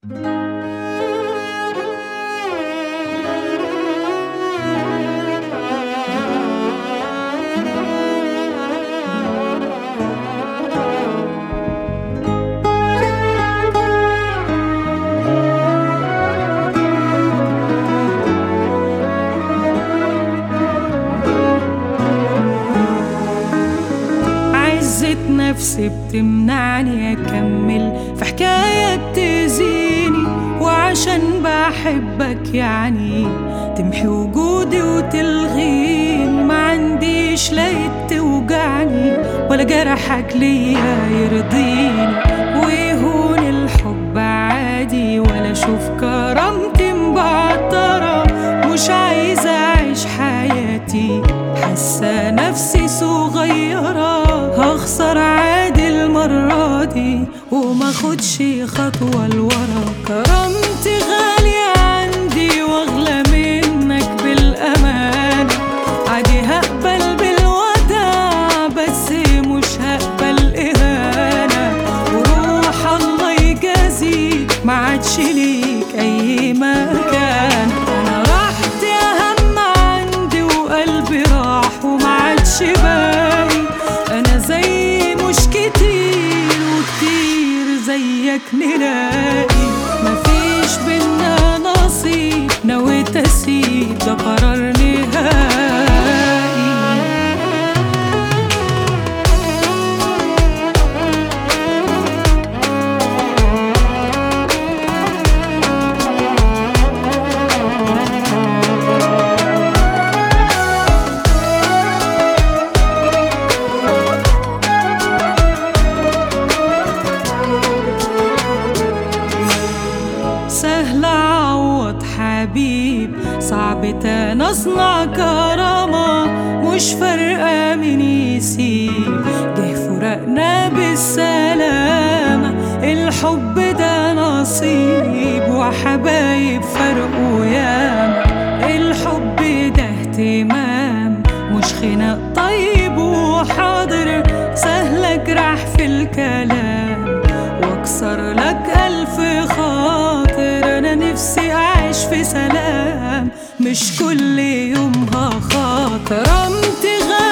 نفسي بتمنعني أكمل في حكاية بتأذيني، وعشان بحبك يعني تمحي وجودي وتلغيني. ما عنديش لقيت توجعني ولا جرحك ليا يرضيني، ويهون الحب عادي ولا أشوف كرامتي مبعترة. مش عايزة أعيش حياتي حاسة نفسي صغيرة، هخسر عادي المرة دي وما خدش خطوة لورا. كرامتي غالية عندي واغلى منك بالأمان، عادي هقبل بالوداع بس مش هقبل إهانة. وروح الله يجازيك ما عادش ليك أي مكان. أنا راحتي أهم عندي وقلبي راح وما عادش باقي. أنا زي مش كتير وكتير زيك نلاقي، مفيش بينا نصيب نويت أسيب ده قرار نهائي. سهل أعوض حبيب صعب تصنع كرامة، مش فارقة مين يسيب جه فراقنا بالسلامة. الحب ده نصيب وحبايب فرقوا ياما، الحب ده اهتمام مش خناق طيب وحاضر. سهل أجرح في الكلام واكسر لك ألف خاطر. أنا نفسي أعيش في سلام مش كل يوم هخاطر. كرامتي